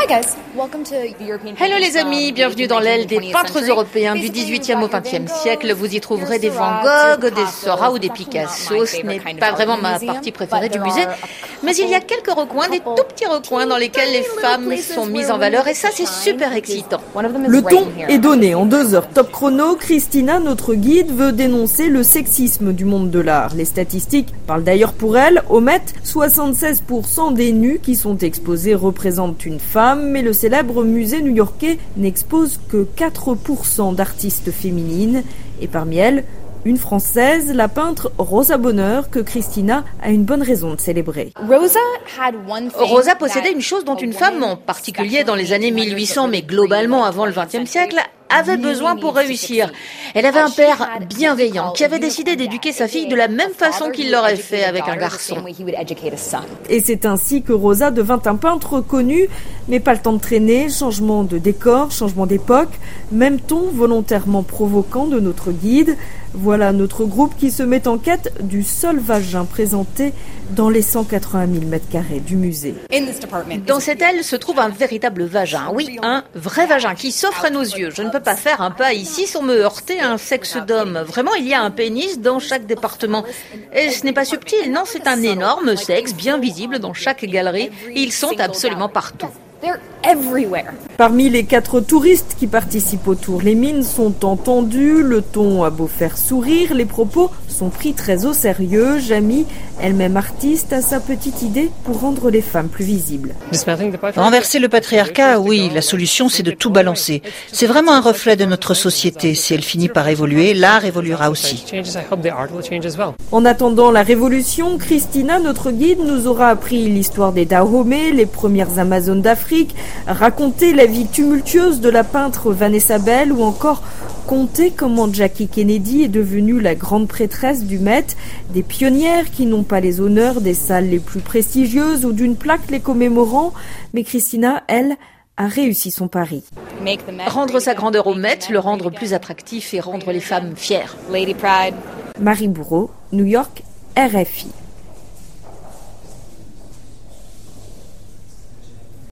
Hello les amis, bienvenue dans l'aile des peintres européens du XVIIIe au XXe siècle. Vous y trouverez des Van Gogh, des Seurat ou des Picasso. Ce n'est pas vraiment ma partie préférée du musée, mais il y a quelques recoins, des tout petits recoins dans lesquels les femmes sont mises en valeur et ça c'est super excitant. Le ton est donné. En 2 heures top chrono, Christina, notre guide, veut dénoncer le sexisme du monde de l'art. Les statistiques parlent d'ailleurs pour elle. Au Met, 76% des nus qui sont exposés représentent une femme, mais le célèbre musée new-yorkais n'expose que 4% d'artistes féminines. Et parmi elles, une Française, la peintre Rosa Bonheur, que Christina a une bonne raison de célébrer. Rosa possédait une chose dont une femme, en particulier dans les années 1800, mais globalement avant le XXe siècle, avait besoin pour réussir. Elle avait un père bienveillant qui avait décidé d'éduquer sa fille de la même façon qu'il l'aurait fait avec un garçon. Et c'est ainsi que Rosa devint un peintre connu, mais pas le temps de traîner, changement de décor, changement d'époque, même ton volontairement provoquant de notre guide. Voilà notre groupe qui se met en quête du seul vagin présenté dans les 180 000 m² du musée. Dans cette aile se trouve un véritable vagin, oui, un vrai vagin qui s'offre à nos yeux. Je ne peux pas faire un pas ici sans me heurter à un sexe d'homme. Vraiment, il y a un pénis dans chaque département. Et ce n'est pas subtil, non, c'est un énorme sexe bien visible dans chaque galerie. Ils sont absolument partout. Parmi les 4 touristes qui participent au tour, les mines sont entendues, le ton a beau faire sourire, les propos sont pris très au sérieux. Jamie, elle-même artiste, a sa petite idée pour rendre les femmes plus visibles. Renverser le patriarcat, oui, la solution c'est de tout balancer. C'est vraiment un reflet de notre société. Si elle finit par évoluer, l'art évoluera aussi. En attendant la révolution, Christina, notre guide, nous aura appris l'histoire des Dahomey, les premières Amazones d'Afrique, raconter la vie tumultueuse de la peintre Vanessa Bell ou encore conter comment Jackie Kennedy est devenue la grande prêtresse du Met, des pionnières qui n'ont pas les honneurs des salles les plus prestigieuses ou d'une plaque les commémorant. Mais Christina, elle, a réussi son pari. Rendre sa grandeur au Met, le rendre plus attractif et rendre les femmes fières. Marie Bourreau, New York, RFI.